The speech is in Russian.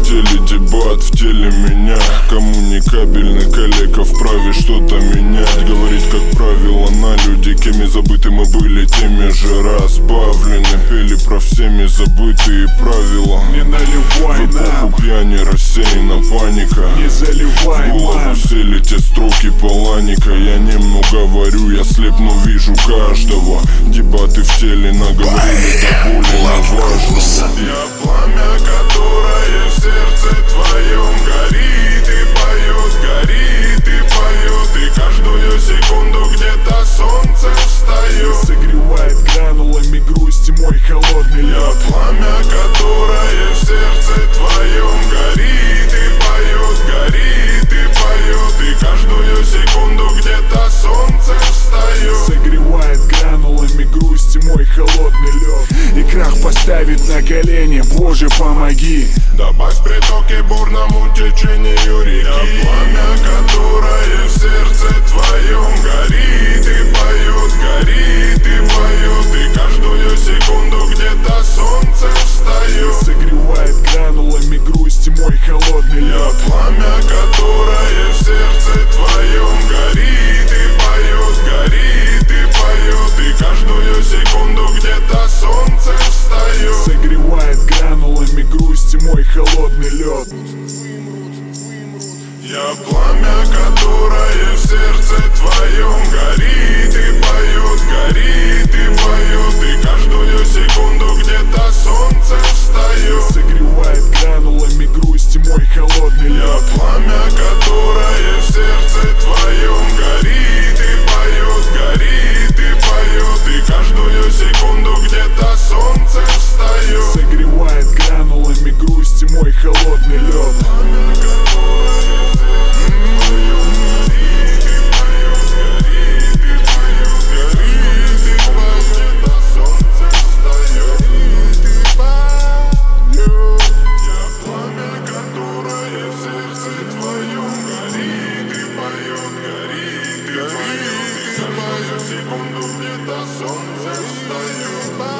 теле дебат, в теле меня. Коммуникабельный коллега вправе что-то менять. Говорить как правило на люди, кеми забыты мы были, теми же разбавлены. Пели про всеми забытые правила. Не наливай в эпоху пьяни рассеяна паника. Не заливай в голову сели те строки Паланика. Я немного говорю, я слепну, вижу каждого. Дебаты в теле наговорили до боли неважного. Я пламя, которое в сердце твоем горит и поет, и каждую секунду где-то солнце встает. Согревает гранулами грусти мой холодный лед. Я пламя, которое в сердце твоем горит и поет, и каждую секунду где-то солнце встает. Согревает гранулами грусти мой холодный лед. И крах поставит на колени, Боже, помоги. Добавь в притоке бурному течению реки. Я пламя, которое в сердце твоем горит и поет, и каждую секунду где-то солнце встает. Согревает гранулами грусти мой холодный лед. Я пламя, которое в сердце твоем горит и поет, и каждую секунду где-то солнце встает. Согревает гранулами грусти мой холодный лед. Я пламя, которое в сердце твоем горит и поет, и каждую секунду где-то солнце встает. Согревает гранулами грусти мой холодный лед. Я пламя, которое в сердце твоем горит и поет, и каждую секунду где-то солнце встает. Согревает гранулами грусти мой холодный лед. Секунду где-то солнце встает.